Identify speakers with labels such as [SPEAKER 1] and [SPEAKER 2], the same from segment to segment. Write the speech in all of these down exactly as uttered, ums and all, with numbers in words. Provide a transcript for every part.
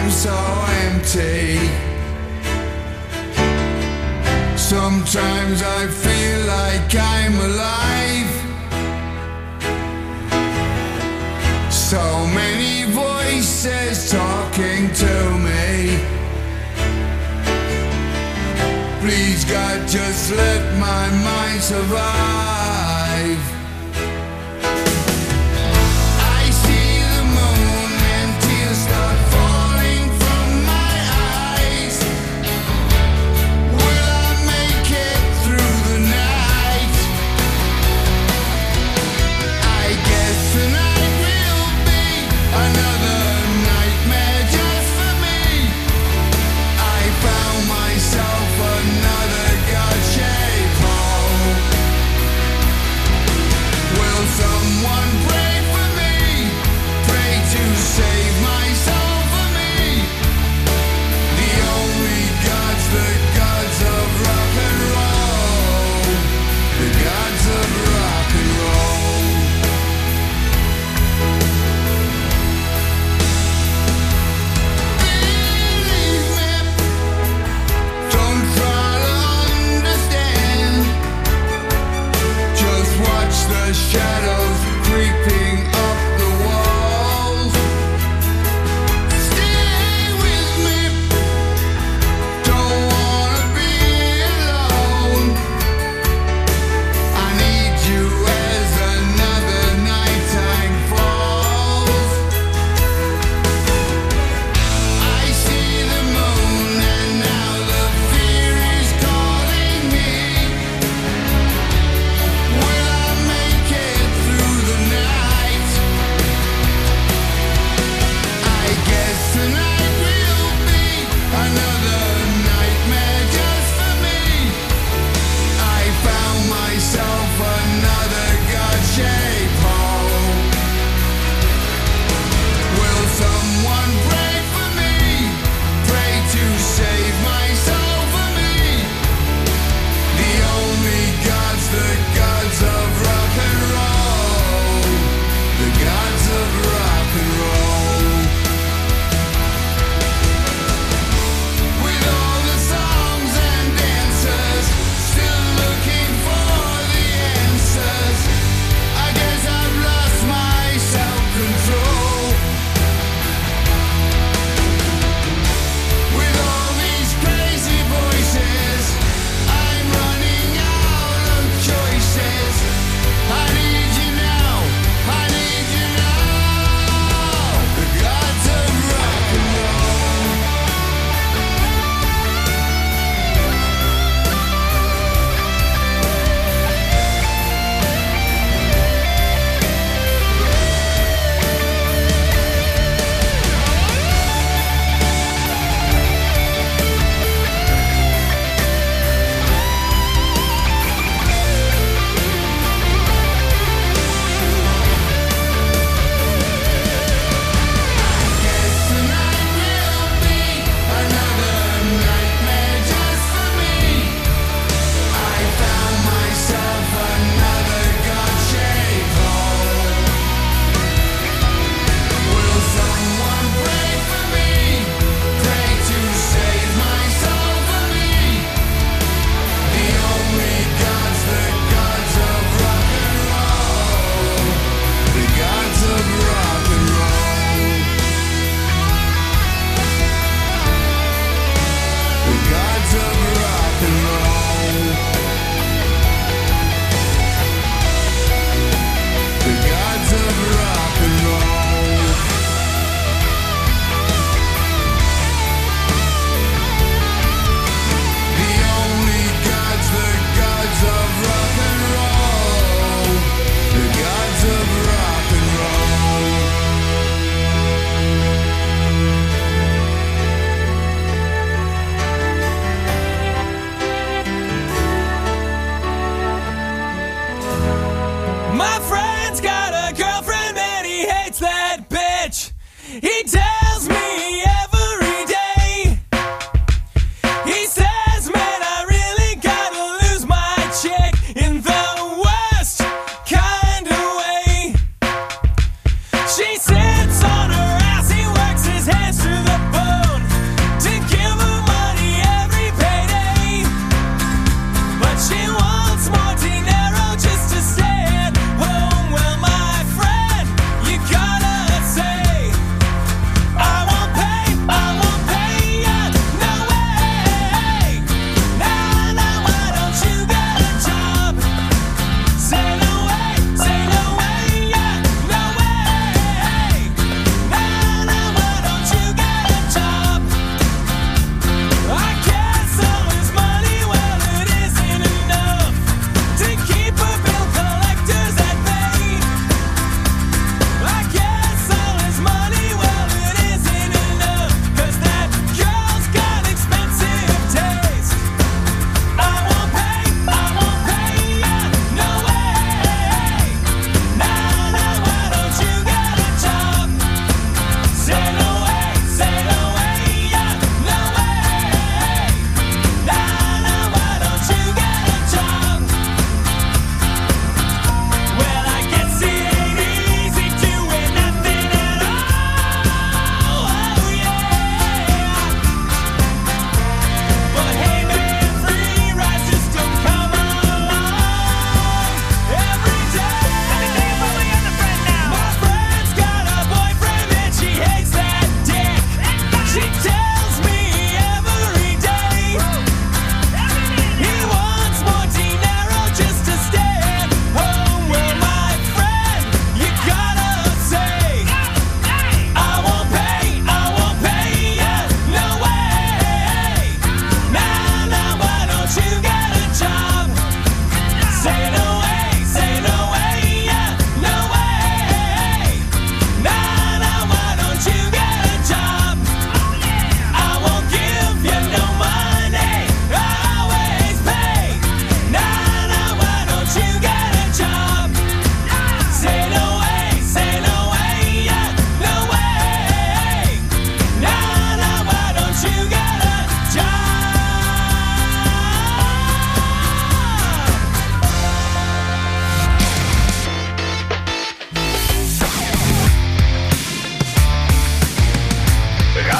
[SPEAKER 1] am so empty. Sometimes I feel like I'm alive. So many voices talking to me. Please God, just let my mind survive.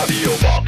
[SPEAKER 2] Radio Bob.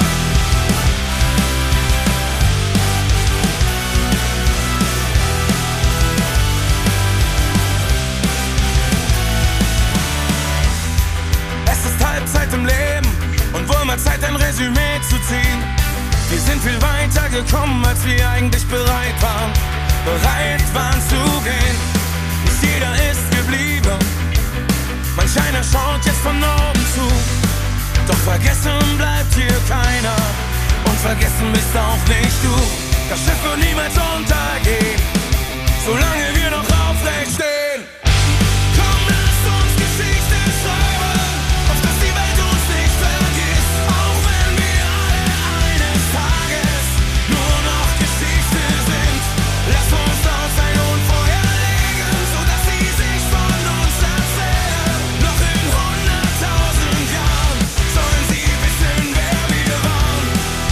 [SPEAKER 3] Es ist Halbzeit im Leben und wohl mal Zeit, ein Resümee zu ziehen. Wir sind viel weiter gekommen, als wir eigentlich bereit waren. Bereit waren zu gehen. Nicht jeder ist geblieben. Manch einer schaut jetzt von oben zu. Doch vergessen bleibt hier keiner. Und vergessen bist auch nicht du. Das Schiff wird niemals untergehen, solange wir noch aufrecht stehen. Komm, lass uns Geschichte schreiben, auf dass die Welt uns nicht vergisst. Auch wenn wir alle eines Tages nur noch Geschichte sind. Lass uns laut sein und Feuer legen, sodass sie sich von uns erzählen. Noch in hunderttausend Jahren sollen sie wissen, wer wir waren.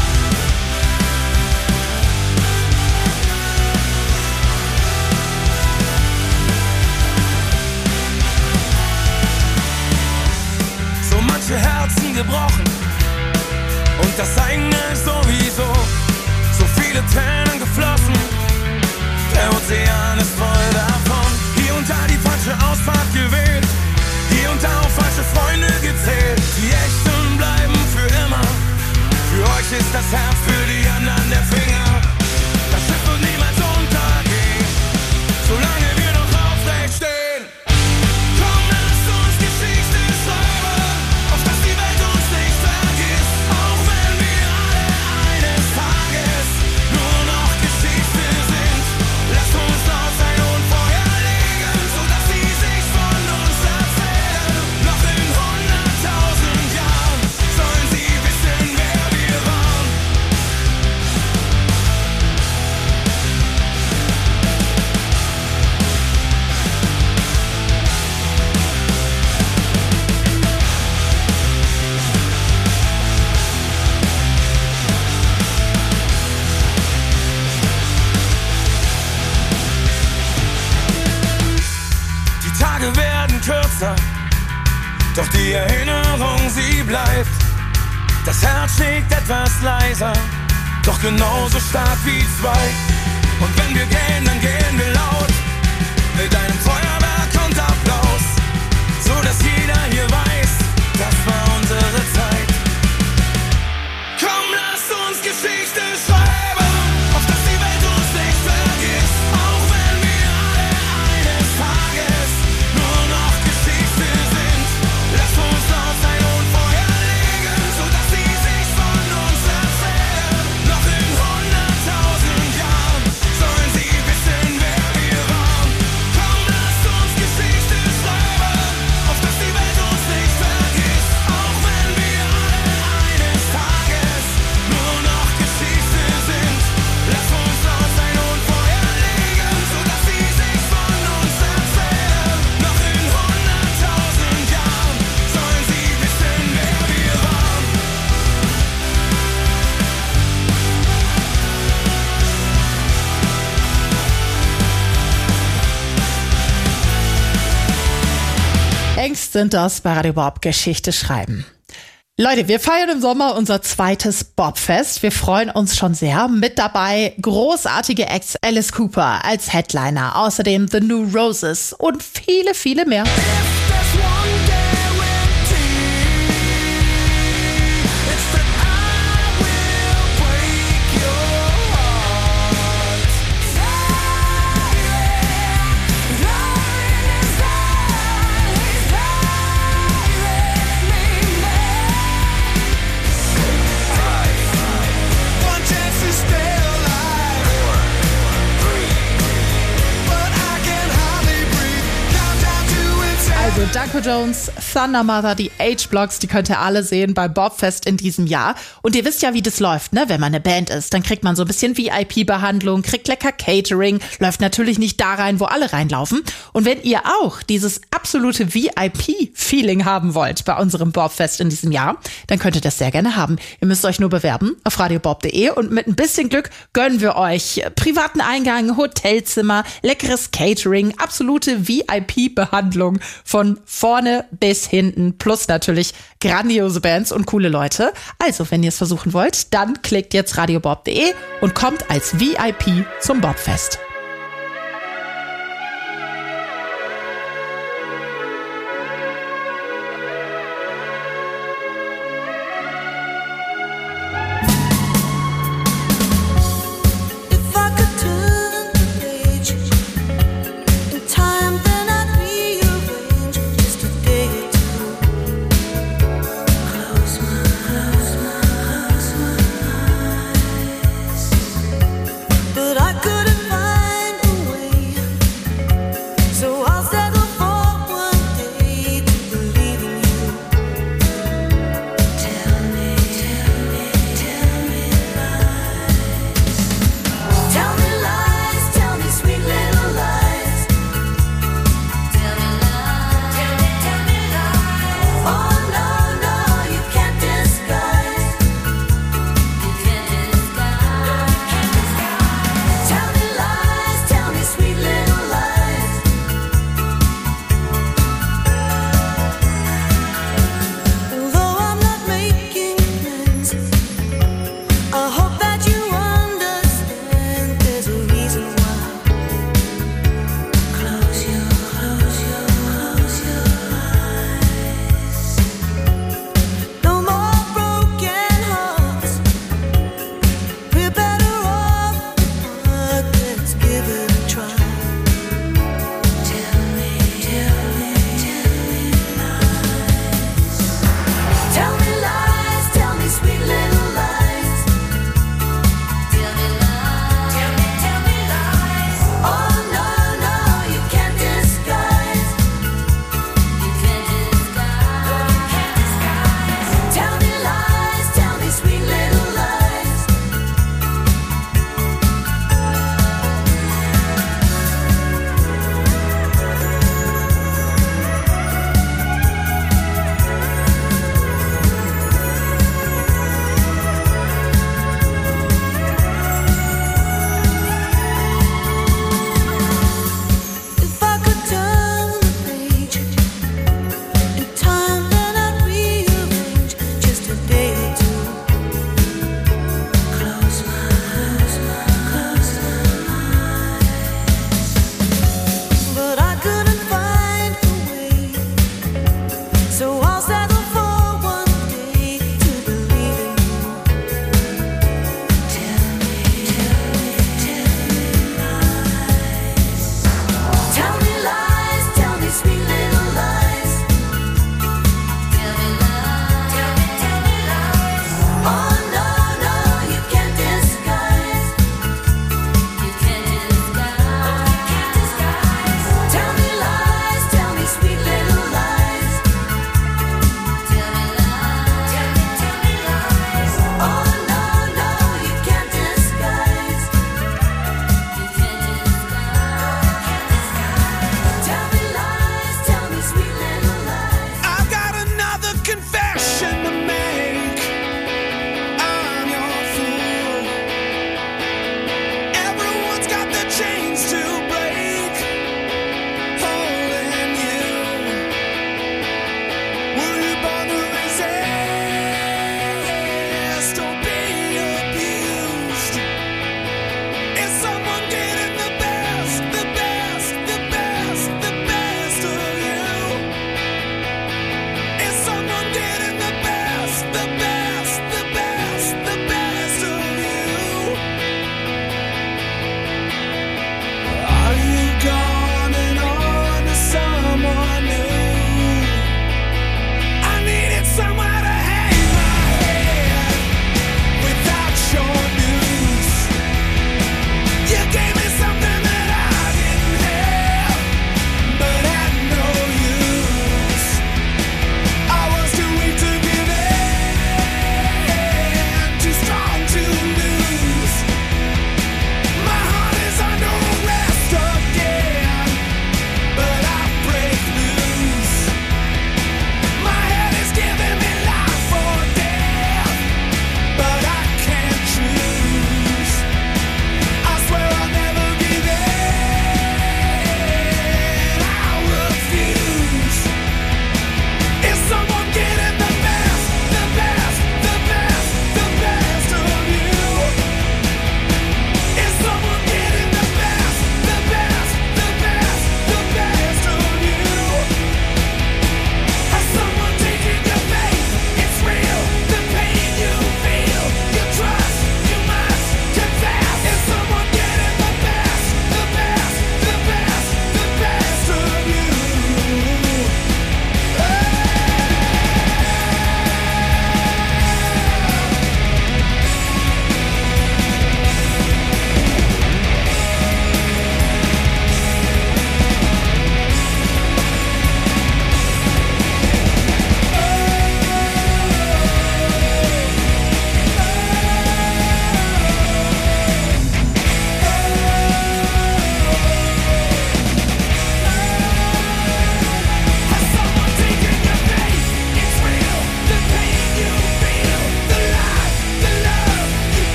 [SPEAKER 3] So manche Herzen gebrochen und das eigene sowieso. So viele Tränen geflossen, der Ozean ist voll davon. Hier und da die falsche Ausfahrt gewählt, hier und da auch falsche Freunde gezählt. Die echten bleiben für immer, für euch ist das Herz, für die anderen der Finger. Das Schiff wird niemals untergehen, solange wir noch aufrecht stehen. Komm, lass uns Geschichte schreiben, auf dass die Welt uns nicht vergisst. Auch wenn wir alle eines Tages nur noch Geschichte sind. Lass uns laut sein und Feuer legen, sodass sie sich von uns erzählen. Noch in hunderttausend Jahren sollen sie wissen, wer wir waren. Die Tage werden kürzer, doch die Erinnerung, sie bleibt. Das Herz schlägt etwas leiser, doch genauso stark wie zwei. Und wenn wir gehen, dann gehen wir laut, mit einem Feuerwerk und Applaus, so dass jeder hier weiß, das war unsere Zeit. Komm, lass uns Geschichte schreiben, auf dass die Welt uns nicht vergisst. Auch wenn wir alle eines Tages nur noch Geschichte sind. Lass uns laut sein und Feuer legen, sodass sie sich von uns erzählen. Noch in hunderttausend Jahren sollen sie wissen, wer wir waren. Komm, lass uns Geschichte schreiben, auf dass die Welt uns nicht vergisst. Auch wenn wir alle eines Tages nur noch Geschichte sind. Lass uns laut sein und Feuer legen, sodass sie sich von uns erzählen. Noch in hunderttausend Jahren sollen sie wissen, wer wir waren.
[SPEAKER 4] Längst sind das bei Radio Bob Geschichte schreiben. Leute, wir feiern im Sommer unser zweites Bobfest. Wir freuen uns schon sehr. Mit dabei großartige Acts, Alice Cooper als Headliner, außerdem The New Roses und viele, viele mehr. Also Danko Jones, Thunder Mother, die H-Blocks, die könnt ihr alle sehen beim Bobfest in diesem Jahr. Und ihr wisst ja, wie das läuft, ne? Wenn man eine Band ist, dann kriegt man so ein bisschen V I P-Behandlung, kriegt lecker Catering, läuft natürlich nicht da rein, wo alle reinlaufen. Und wenn ihr auch dieses absolute V I P-Feeling haben wollt bei unserem Bobfest in diesem Jahr, dann könnt ihr das sehr gerne haben. Ihr müsst euch nur bewerben auf radiobob punkt de und mit ein bisschen Glück gönnen wir euch privaten Eingang, Hotelzimmer, leckeres Catering, absolute V I P-Behandlung von vorne bis hinten, plus natürlich grandiose Bands und coole Leute. Also, wenn ihr es versuchen wollt, dann klickt jetzt radiobob punkt de und kommt als V I P zum Bobfest.
[SPEAKER 2] But I couldn't find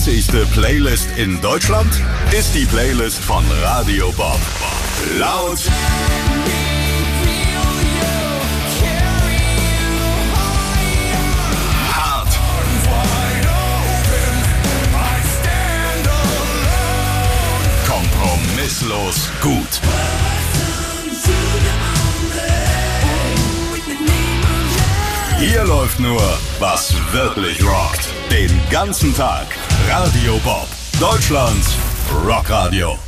[SPEAKER 2] hitsigste Playlist in Deutschland ist die Playlist von Radio Bob. Laut, hart, kompromisslos gut. Hier läuft nur, was wirklich rockt. Den ganzen Tag. Radio Bob. Deutschlands Rockradio.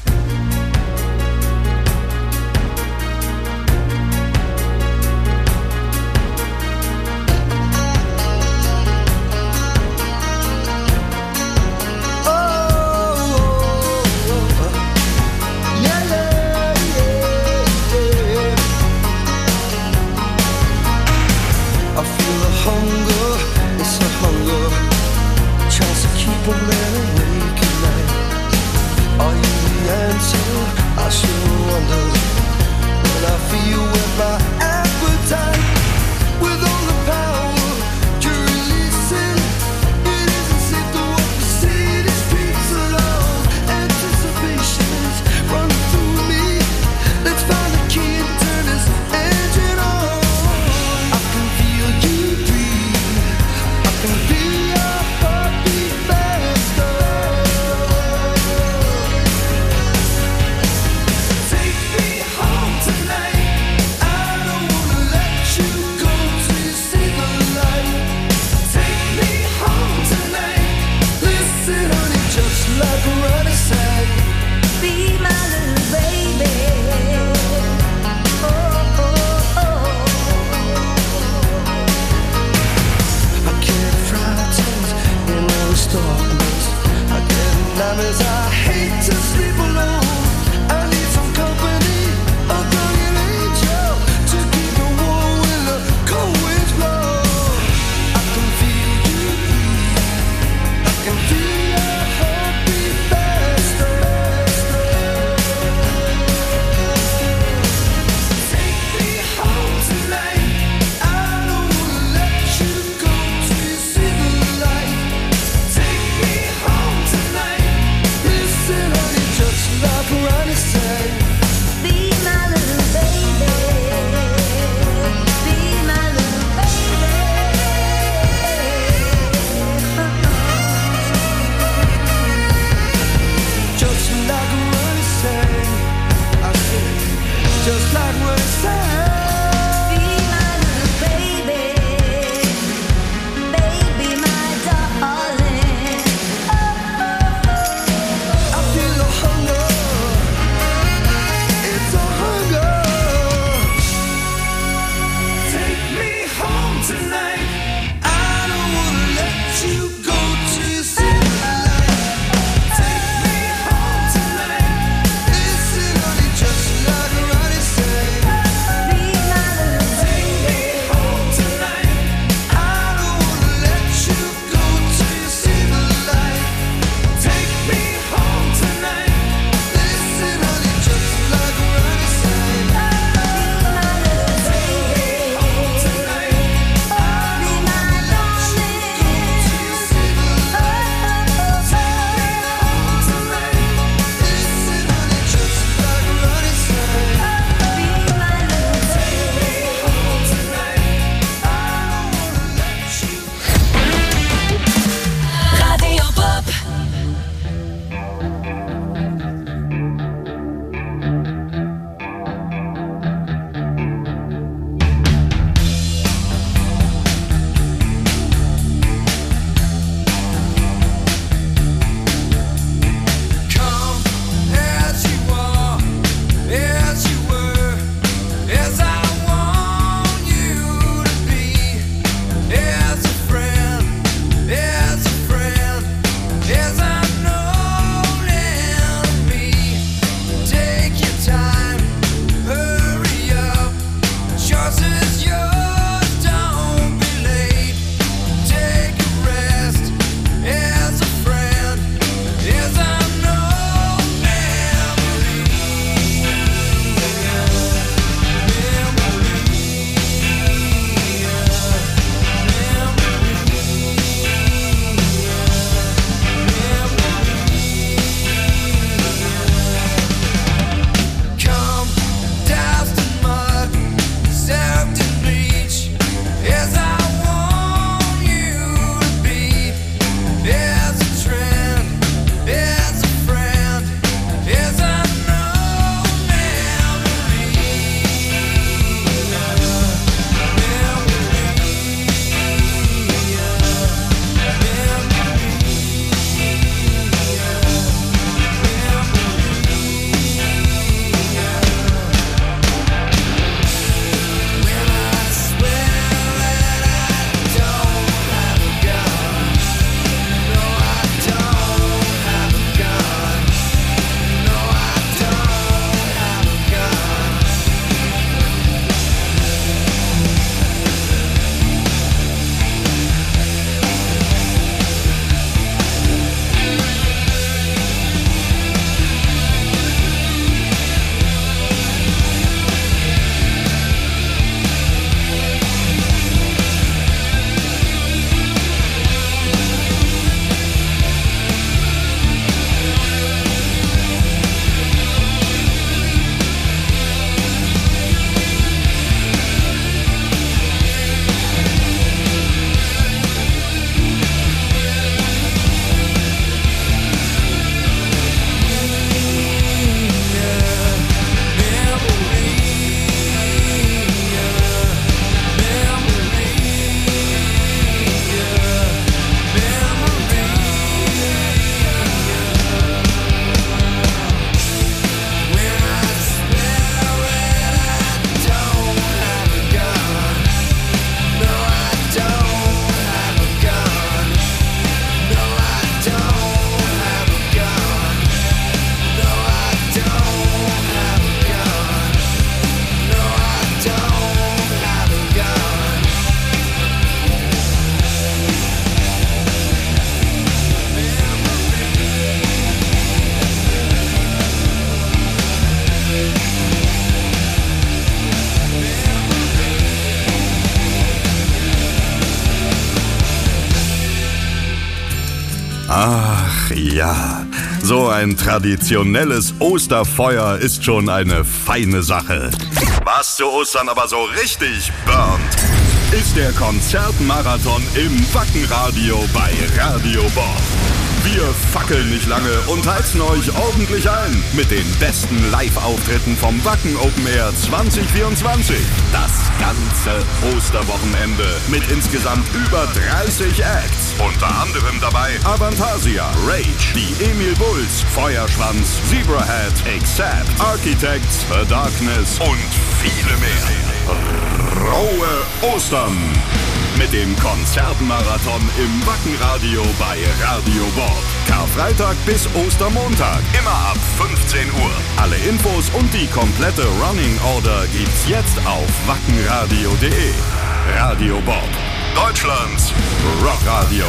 [SPEAKER 2] Ach ja, so ein traditionelles Osterfeuer ist schon eine feine Sache. Was zu Ostern aber so richtig burnt, ist der Konzertmarathon im Wackenradio bei Radio Bob. Wir fackeln nicht lange und heizen euch ordentlich ein mit den besten Live-Auftritten vom Wacken Open Air zwanzig vierundzwanzig. Das ganze Osterwochenende mit insgesamt über dreißig Acts. Unter anderem dabei Avantasia, Rage, die Emil Bulls, Feuerschwanz, Zebrahead, Accept, Architects, The Darkness und viele mehr. Rohe Ostern mit dem Konzertmarathon im Wackenradio bei Radio Bob. Karfreitag bis Ostermontag, immer ab fünfzehn Uhr. Alle Infos und die komplette Running Order gibt's jetzt auf wackenradio punkt de. Radio Bob, Deutschlands Rockradio.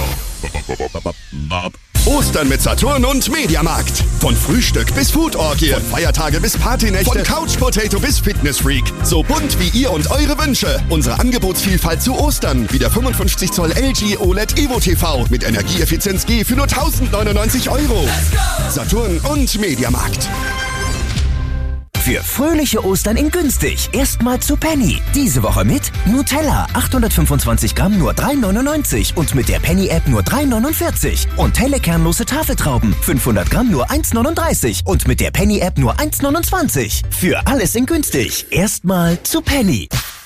[SPEAKER 5] Ostern mit Saturn und Mediamarkt. Von Frühstück bis Foodorgie, von Feiertage bis Partynächte, von Couch Potato bis Fitnessfreak. So bunt wie ihr und eure Wünsche. Unsere Angebotsvielfalt zu Ostern, wie der fünfundfünfzig Zoll L G O L E D Evo T V mit Energieeffizienz G für nur tausendneunundneunzig Euro. Saturn und Mediamarkt.
[SPEAKER 6] Für fröhliche Ostern in günstig. Erstmal zu Penny. Diese Woche mit Nutella. achthundertfünfundzwanzig Gramm nur drei neunundneunzig und mit der Penny-App nur drei neunundvierzig. Und helle kernlose Tafeltrauben. fünfhundert Gramm nur eins neununddreißig und mit der Penny-App nur eins neunundzwanzig. Für alles in günstig. Erstmal zu Penny.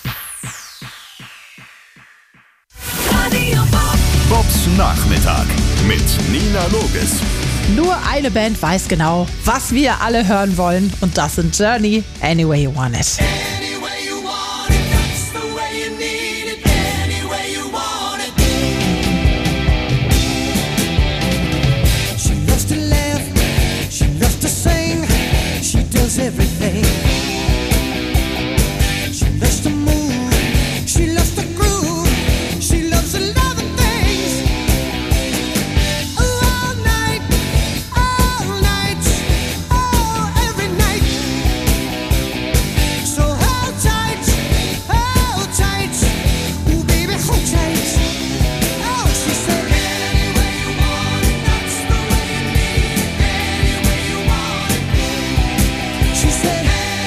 [SPEAKER 2] Bobs Nachmittag mit Nina Loges.
[SPEAKER 4] Nur eine Band weiß genau, was wir alle hören wollen. Und das sind Journey, Any Way You Want It.
[SPEAKER 7] Everything. She loves to move, she loves to groove, she loves a lot of things. All night, all night, oh, every night. So hold tight, hold tight, ooh baby, hold tight. Oh, she said, any way you want it, that's the way you need it. Any way you want it. She said,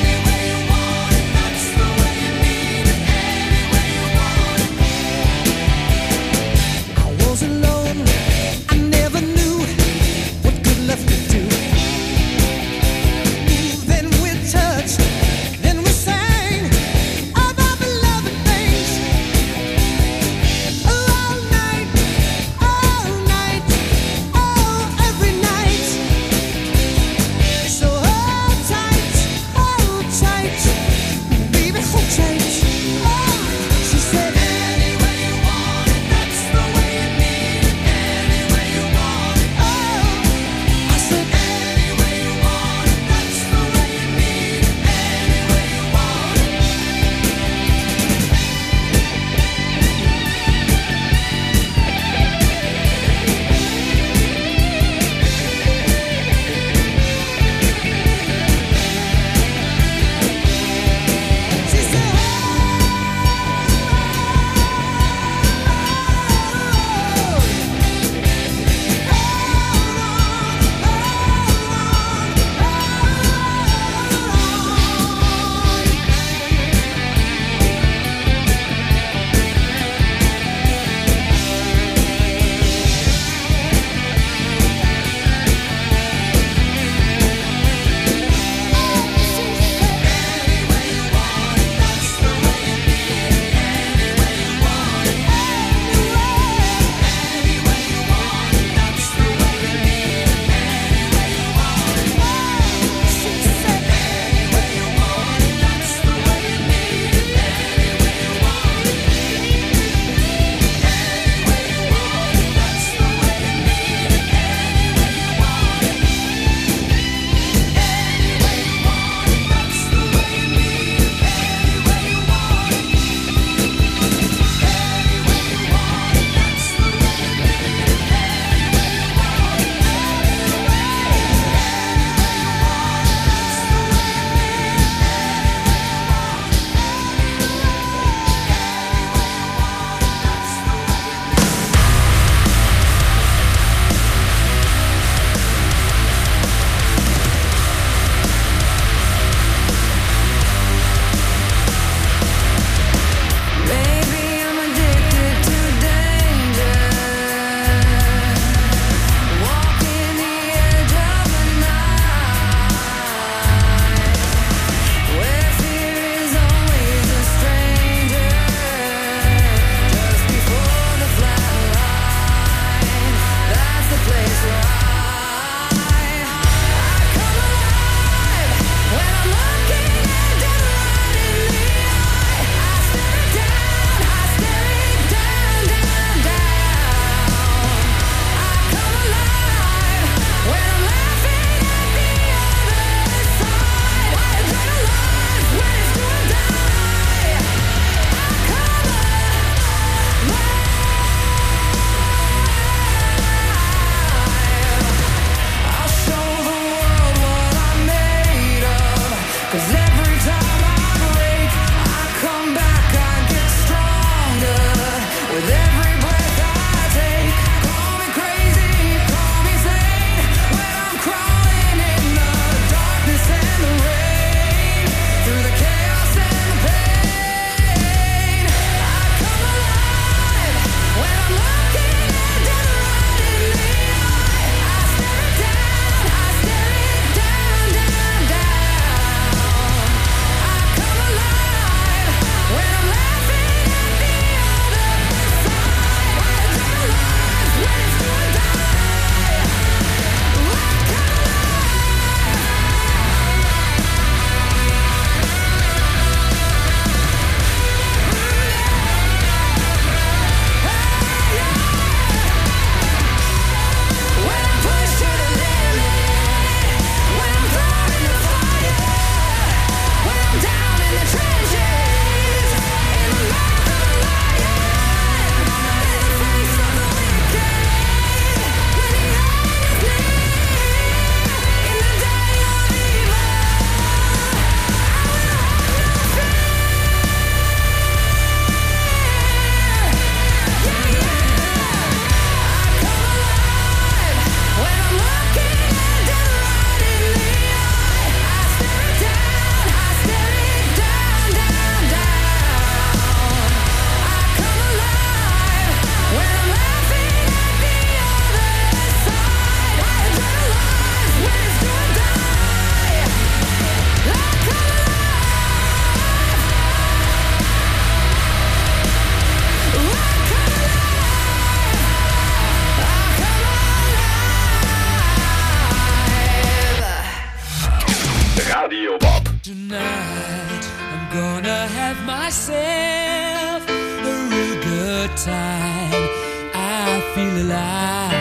[SPEAKER 3] gonna have myself a real good time. I feel alive,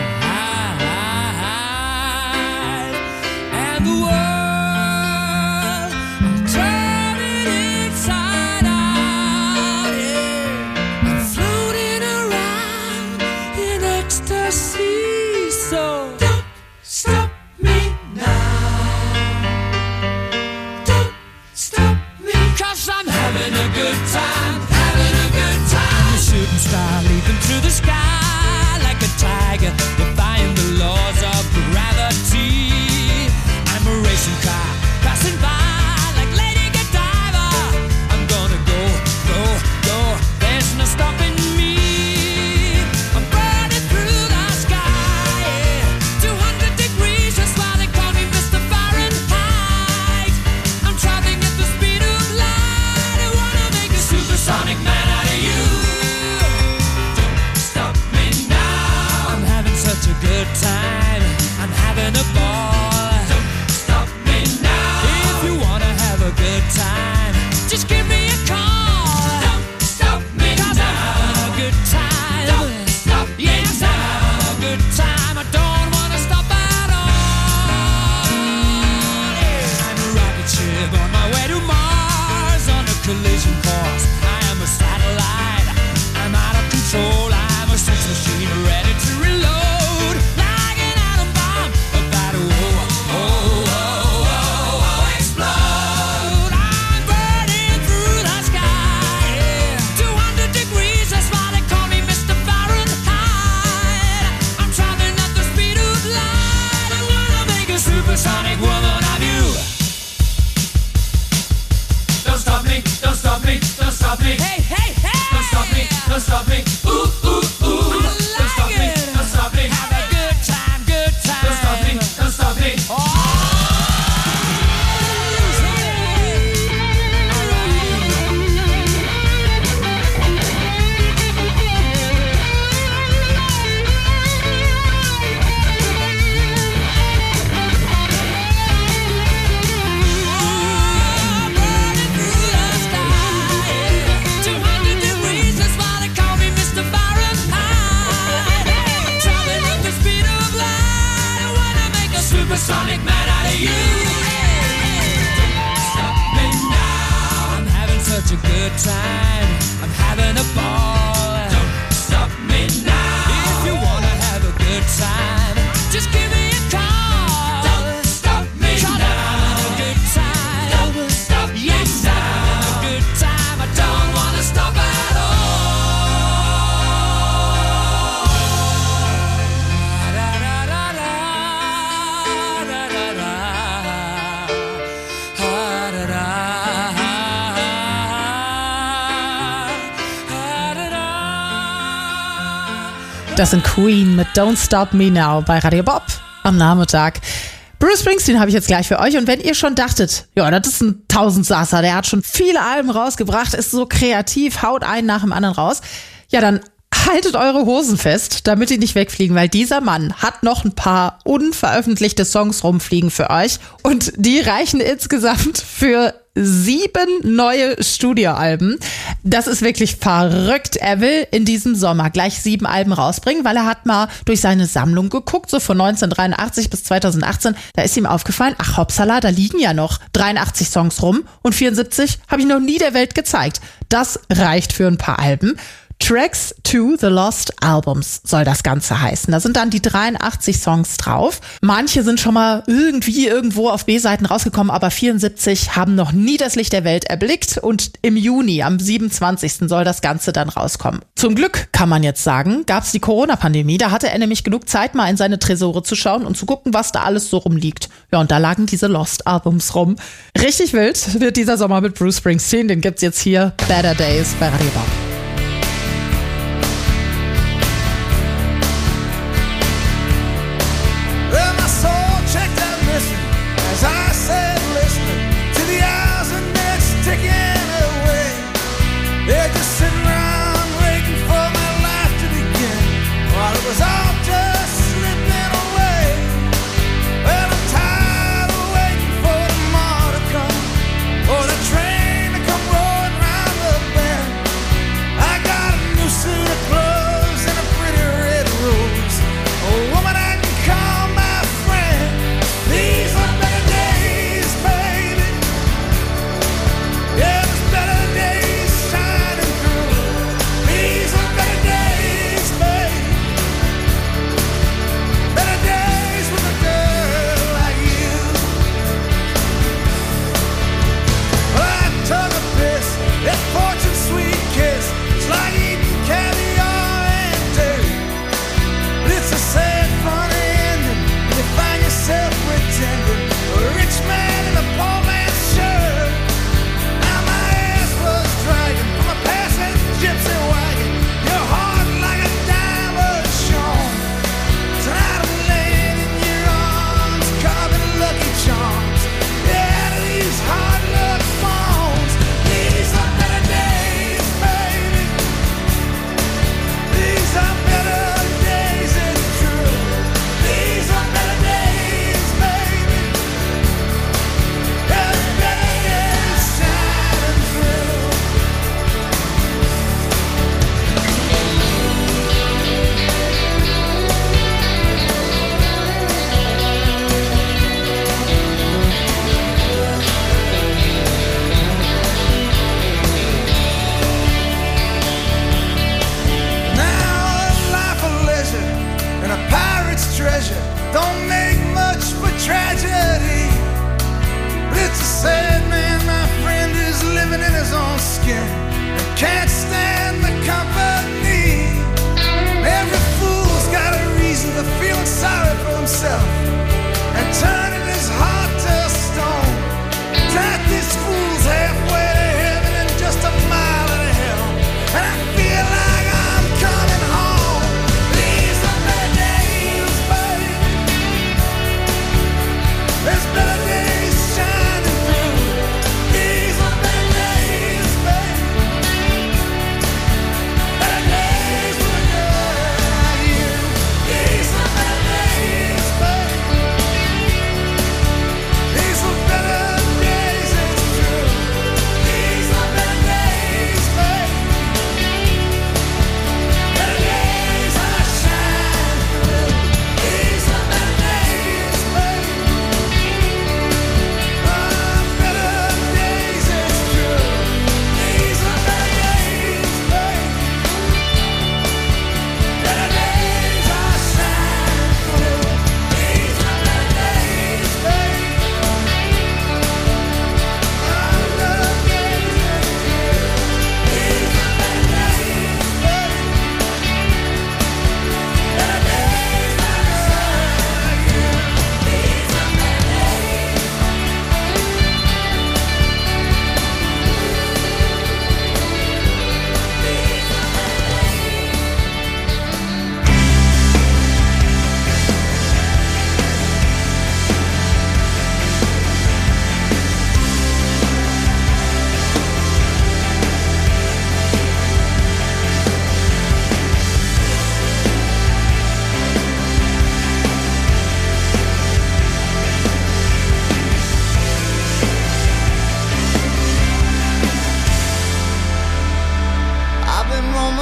[SPEAKER 3] and the world I'm turning inside out. Yeah, I'm floating around in ecstasy. So don't stop me now. Don't stop me, 'cause I'm having a good time, having a good time. A shooting star leaping through the sky like a tiger, defying the laws of gravity. I'm a racing car passing by like Lady Godiva. I'm gonna go, go, go. There's no stopping me. I'm burning through the sky, yeah. two hundred degrees, that's why they call me Mister Fahrenheit. I'm traveling at the speed of light. I wanna make a supersonic man out of you. Don't stop me now. I'm having such a good time. I'm having a ball. Don't stop me now. If you wanna have a good time, just give me a call. Don't stop me 'cause now. I'm having a good time. Don't stop me yes, now. I'm having a good time. I don't wanna stop at all. Yeah. I'm a rocket ship on my way to Mars on a collision course. I am a satellite. I'm out of control. I'm a sex machine ready to reload like an atom bomb about to oh, oh, oh, oh, oh, explode. I'm burning through the sky, yeah. two hundred degrees, that's why they call me Mister Fahrenheit. I'm traveling at the speed of light. I wanna make a supersonic woman of you. Don't stop me, don't stop me, don't stop me. Hey, hey, hey! Don't stop me, don't stop me. Ooh, ooh, ooh. I like don't stop it. me, don't stop me. Have a good time, good time. Don't stop me, don't stop me. Oh! Burning through the sky, two hundred degrees, that's why they call me Mister Fahrenheit. I'm traveling at the speed of light. I wanna make a supersonic man out of you. Don't stop me now. I'm having such a good time. I'm having a ball. Don't stop me now. If you wanna have a good time, just give me a call. Don't stop me now. I'm having a good time. Don't stop me yes, now. I'm having a good time. I don't wanna stop at all. Da, da, da, da, da, da, da. Ah, da, da. Ah, da, da.
[SPEAKER 4] Das sind Queen mit Don't Stop Me Now bei Radio Bob am Nachmittag. Bruce Springsteen habe ich jetzt gleich für euch. Und wenn ihr schon dachtet, ja, das ist ein Tausendsasser, der hat schon viele Alben rausgebracht, ist so kreativ, haut einen nach dem anderen raus, ja, dann haltet eure Hosen fest, damit die nicht wegfliegen, weil dieser Mann hat noch ein paar unveröffentlichte Songs rumfliegen für euch. Und die reichen insgesamt für sieben neue Studioalben. Das ist wirklich verrückt. Er will in diesem Sommer gleich sieben Alben rausbringen, weil er hat mal durch seine Sammlung geguckt, so von neunzehnhundertdreiundachtzig bis zweitausendachtzehn. Da ist ihm aufgefallen, ach hoppsala, da liegen ja noch dreiundachtzig Songs rum und vierundsiebzig habe ich noch nie der Welt gezeigt. Das reicht für ein paar Alben. Tracks to the Lost Albums soll das Ganze heißen. Da sind dann die dreiundachtzig Songs drauf. Manche sind schon mal irgendwie irgendwo auf B-Seiten rausgekommen, aber vierundsiebzig haben noch nie das Licht der Welt erblickt und im Juni, am siebenundzwanzigsten soll das Ganze dann rauskommen. Zum Glück, kann man jetzt sagen, gab es die Corona-Pandemie. Da hatte er nämlich genug Zeit, mal in seine Tresore zu schauen und zu gucken, was da alles so rumliegt. Ja, und da lagen diese Lost Albums rum. Richtig wild wird dieser Sommer mit Bruce Springsteen. Den gibt's jetzt hier, Better Days bei Radio Bob.
[SPEAKER 7] Train to come rolling.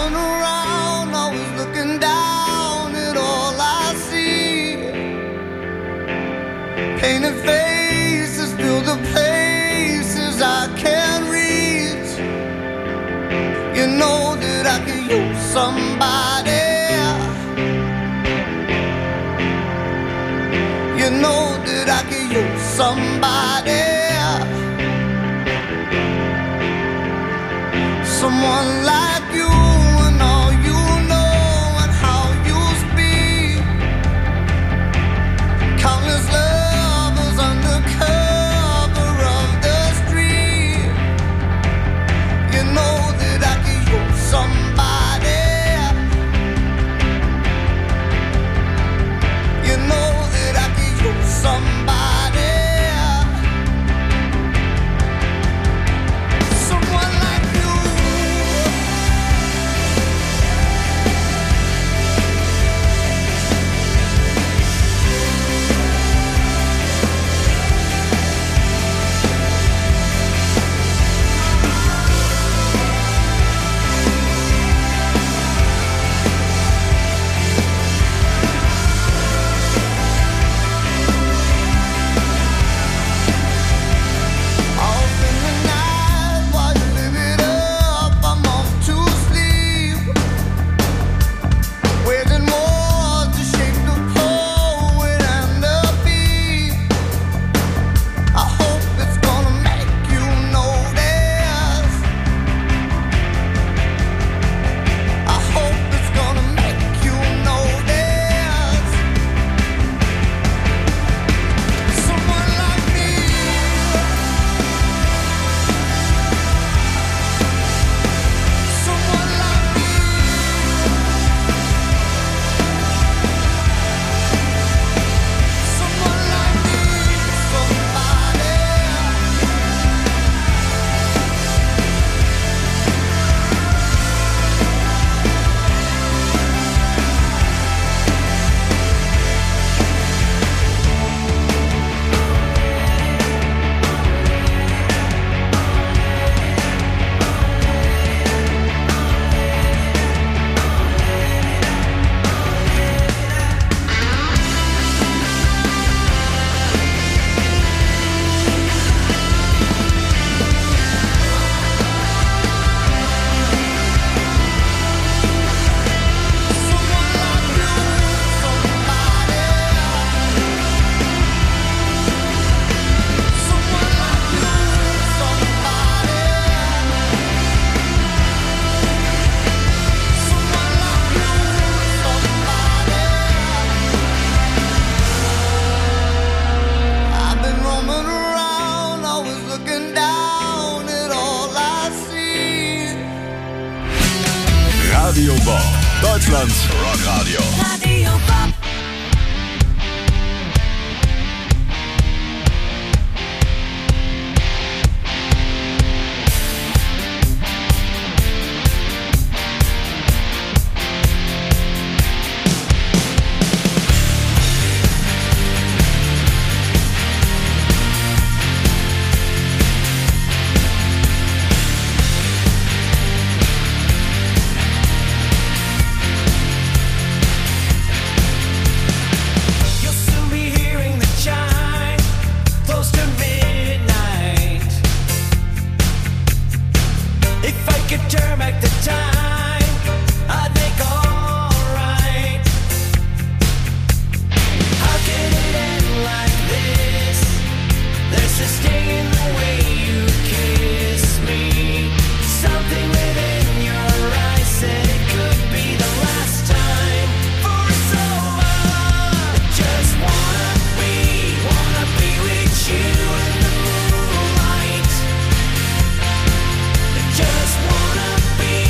[SPEAKER 7] roaming around, always looking down at all I see. Painted faces fill the places I can't reach. You know that I could use somebody. You know that I could use somebody. Someone like you and all you know and how you speak. Countless lovers under cover of the street. You know that I could use somebody. You know that I could use somebody. Someone like you.
[SPEAKER 2] Radio Bob, Deutschlands Rockradio.
[SPEAKER 8] Radio Bob.
[SPEAKER 7] Just wanna be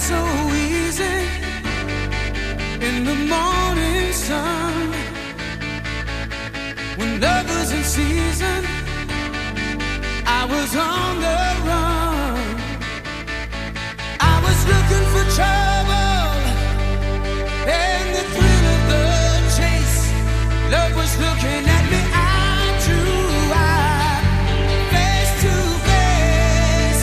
[SPEAKER 3] so easy in the morning sun. When love was in season, I was on the run. I was looking for trouble and the thrill of the chase. Love was looking at me eye to eye, face to face.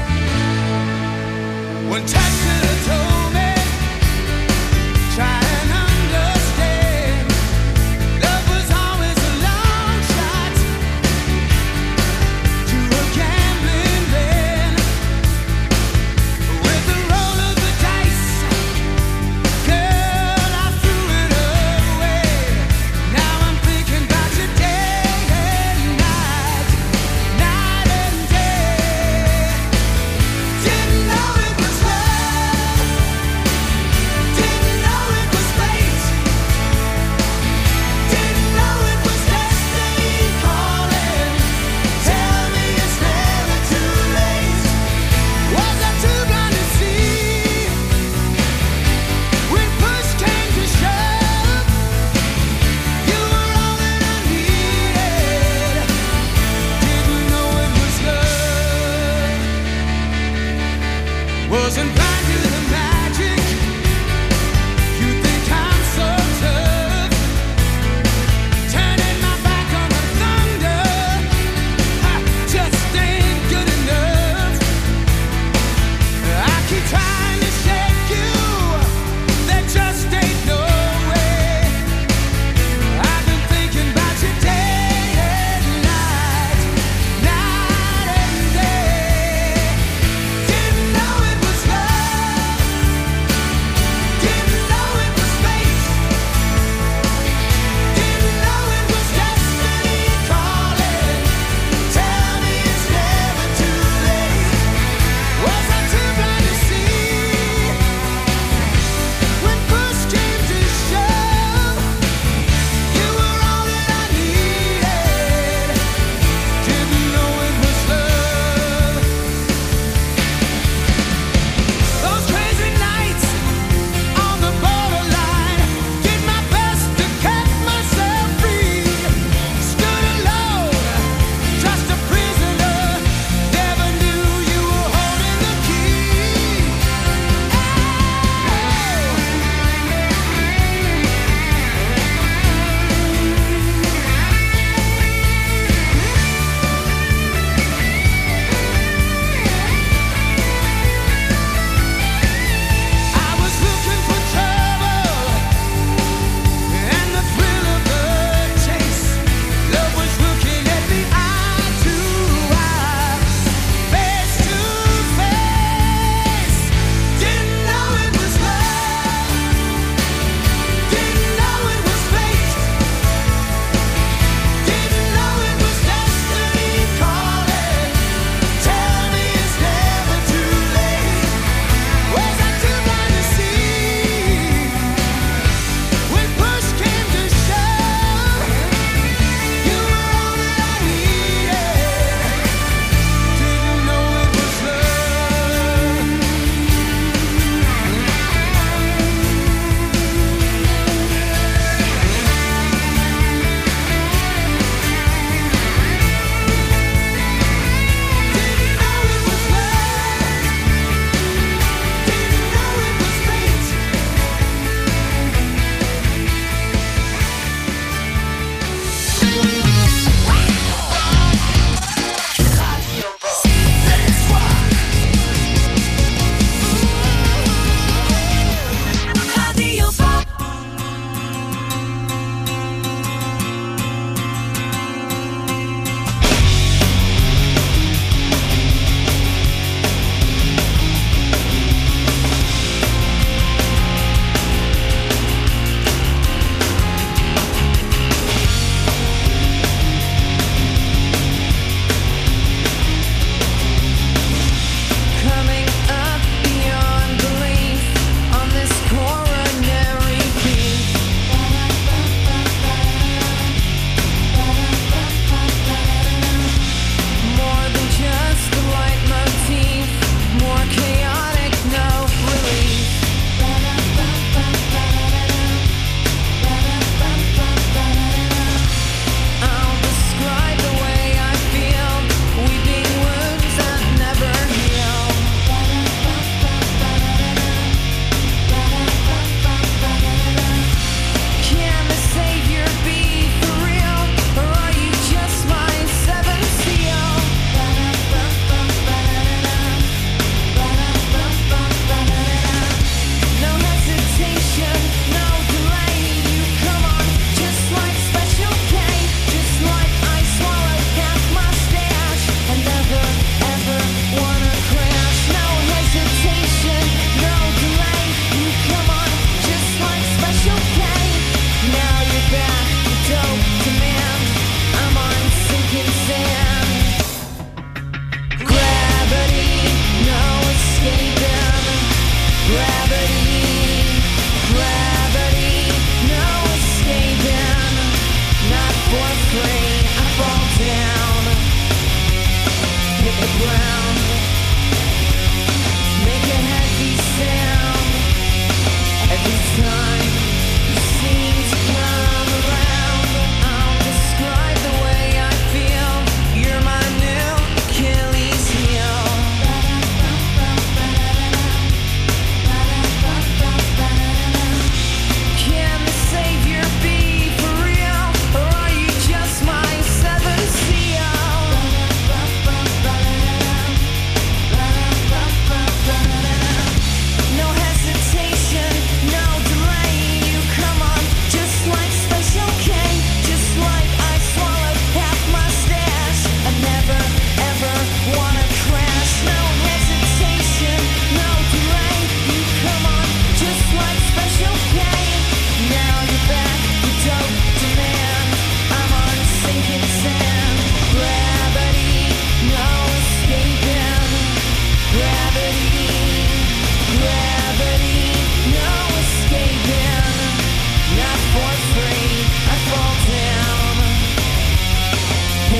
[SPEAKER 3] When touch could have told me, try and understand. Love was always a long shot,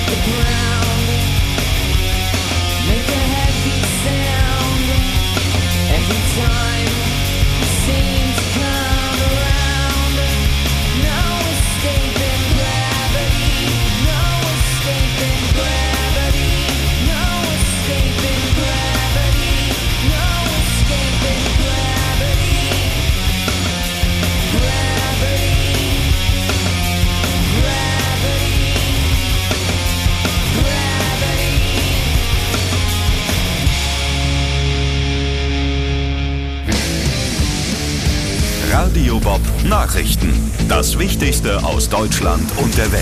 [SPEAKER 8] the ground. Make a heavy sound every time you seem to come around. No escaping gravity, no escaping gravity, no escaping gravity, no escaping gravity. Gravity, gravity, gravity.
[SPEAKER 2] Radio Bob Nachrichten. Das Wichtigste aus Deutschland und der Welt.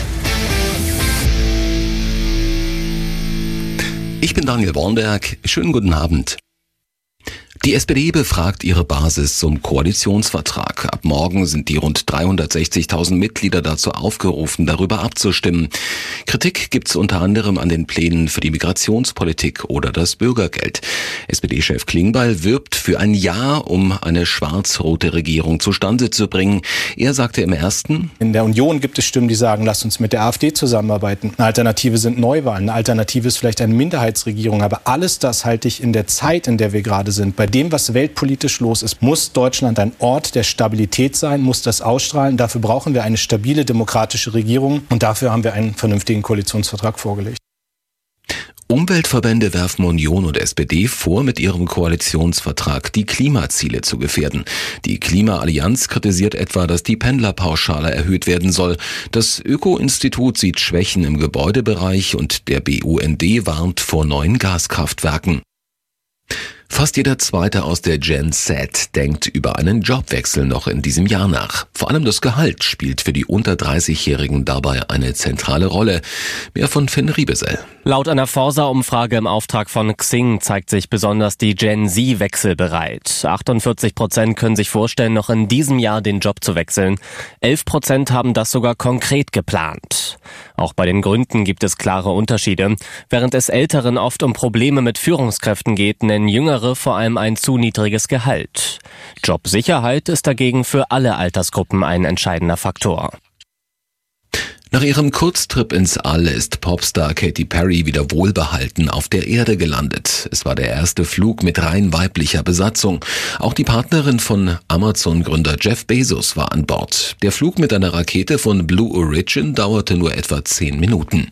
[SPEAKER 9] Ich bin Daniel Bornberg. Schönen guten Abend. Die S P D befragt ihre Basis zum Koalitionsvertrag. Ab morgen sind die rund dreihundertsechzigtausend Mitglieder dazu aufgerufen, darüber abzustimmen. Kritik gibt's unter anderem an den Plänen für die Migrationspolitik oder das Bürgergeld. S P D-Chef Klingbeil wirbt für ein Ja, um eine schwarz-rote Regierung zustande zu bringen. Er sagte im ersten:
[SPEAKER 10] In der Union gibt es Stimmen, die sagen, lasst uns mit der AfD zusammenarbeiten. Eine Alternative sind Neuwahlen, eine Alternative ist vielleicht eine Minderheitsregierung. Aber alles das halte ich in der Zeit, in der wir gerade sind, bei dem, was weltpolitisch los ist, muss Deutschland ein Ort der Stabilität sein, muss das ausstrahlen. Dafür brauchen wir eine stabile demokratische Regierung und dafür haben wir einen vernünftigen Koalitionsvertrag vorgelegt.
[SPEAKER 9] Umweltverbände werfen Union und S P D vor, mit ihrem Koalitionsvertrag die Klimaziele zu gefährden. Die Klimaallianz kritisiert etwa, dass die Pendlerpauschale erhöht werden soll. Das Öko-Institut sieht Schwächen im Gebäudebereich und der B U N D warnt vor neuen Gaskraftwerken. Fast jeder Zweite aus der Gen Z denkt über einen Jobwechsel noch in diesem Jahr nach. Vor allem das Gehalt spielt für die unter dreißigjährigen dabei eine zentrale Rolle. Mehr von Finn Riebesell.
[SPEAKER 11] Laut einer Forsa-Umfrage im Auftrag von Xing zeigt sich besonders die Gen Z wechselbereit. achtundvierzig Prozent können sich vorstellen, noch in diesem Jahr den Job zu wechseln. elf Prozent haben das sogar konkret geplant. Auch bei den Gründen gibt es klare Unterschiede. Während es Älteren oft um Probleme mit Führungskräften geht, nennen Jüngere vor allem ein zu niedriges Gehalt. Jobsicherheit ist dagegen für alle Altersgruppen ein entscheidender Faktor.
[SPEAKER 9] Nach ihrem Kurztrip ins All ist Popstar Katy Perry wieder wohlbehalten auf der Erde gelandet. Es war der erste Flug mit rein weiblicher Besatzung. Auch die Partnerin von Amazon-Gründer Jeff Bezos war an Bord. Der Flug mit einer Rakete von Blue Origin dauerte nur etwa zehn Minuten.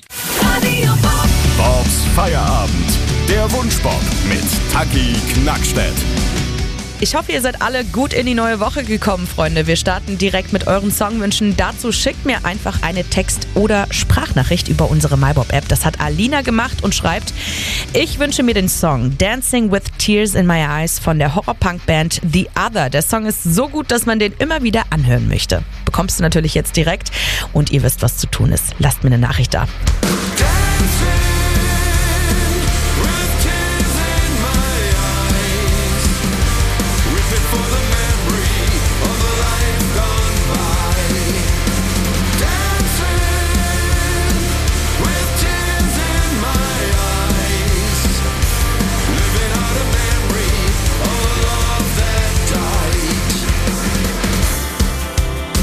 [SPEAKER 2] Bobs Feierabend. Der Wunschbob mit Taki Knackstedt.
[SPEAKER 12] Ich hoffe, ihr seid alle gut in die neue Woche gekommen, Freunde. Wir starten direkt mit euren Songwünschen. Dazu schickt mir einfach eine Text- oder Sprachnachricht über unsere MyBob-App. Das hat Alina gemacht und schreibt: Ich wünsche mir den Song Dancing with Tears in My Eyes von der Horror-Punk-Band The Other. Der Song ist so gut, dass man den immer wieder anhören möchte. Bekommst du natürlich jetzt direkt und ihr wisst, was zu tun ist. Lasst mir eine Nachricht da.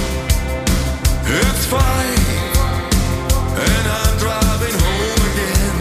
[SPEAKER 1] It's five, and I'm driving home again.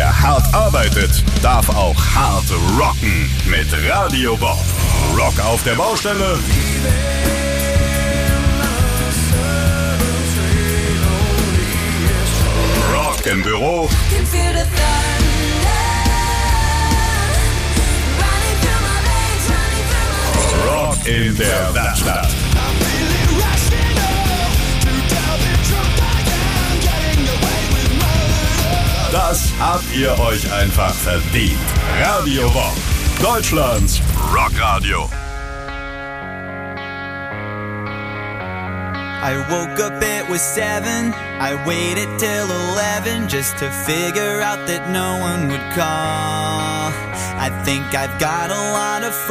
[SPEAKER 2] Wer hart arbeitet, darf auch hart rocken mit Radio Bob. Rock auf der Baustelle. Rock im Büro. Rock in der Werkstatt. Das habt ihr euch einfach verdient. Radio Bob, Deutschlands Rockradio.
[SPEAKER 13] I woke up, it was seven. I waited till eleven just to figure out that no one would call. I think I've got a lot of friends.